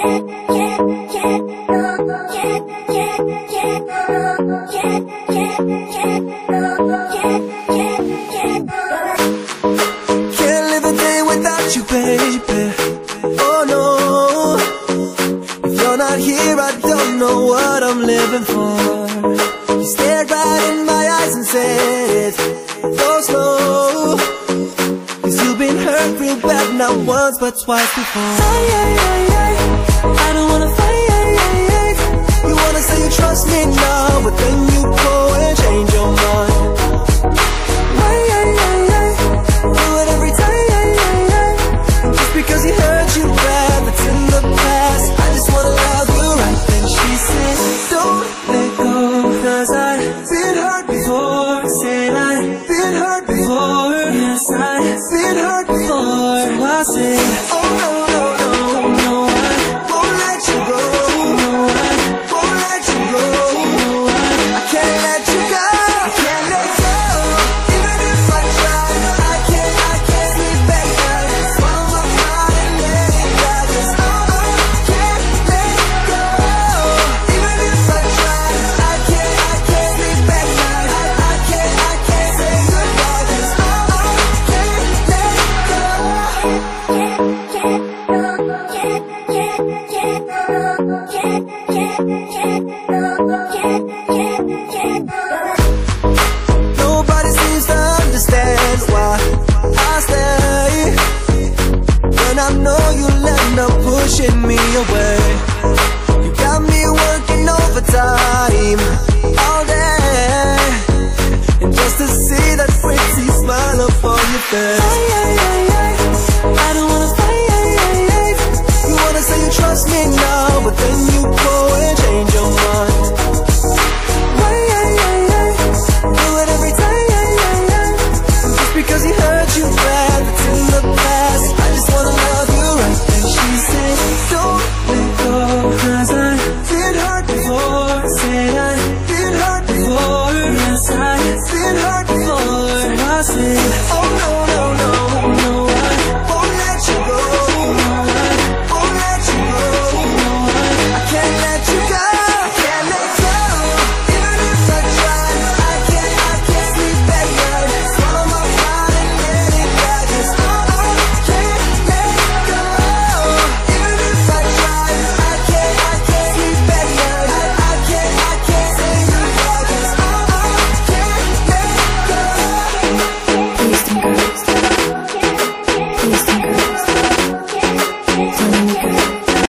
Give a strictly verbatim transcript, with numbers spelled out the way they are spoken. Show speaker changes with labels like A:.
A: live a day without you, baby. Oh no, if you're not here, I don't know what I'm living for. You stared right in my eyes and said, go slow, 'cause you've been hurt real bad, not once but twice before. Ay, ay, ay, ay. I don't wanna fight, ay, ay, ay. You wanna say you trust me now, but then you go and change your mind. Ay, ay, ay, ay. Do it every time, ay, ay, ay. Just because he hurt you bad, that's in the past. I just wanna love you right. Then she said, don't let go, 'cause I've been hurt before. Said I've been hurt before. Yes, I've been hurt before. So I said, oh no, no, no, no, I won't let you go. No, I won't let you go. No, I, I can't let you go. I can't let go. Even if I try, I can't, I can't sleep at night. It's on my mind, yeah, I just, oh, I can't let go. Even if I try, I can't, I can't sleep at night. I, I can't, I can't say goodbye. Just, oh, I can't let go. Nobody seems to understand why I stay when I know you'll end up pushing me away. You got me working overtime all day, and just to see that pretty smile upon your face. Ay, ay, ay, ay. I don't wanna fight, ay, ay, ay. You wanna say you trust me now, but then you go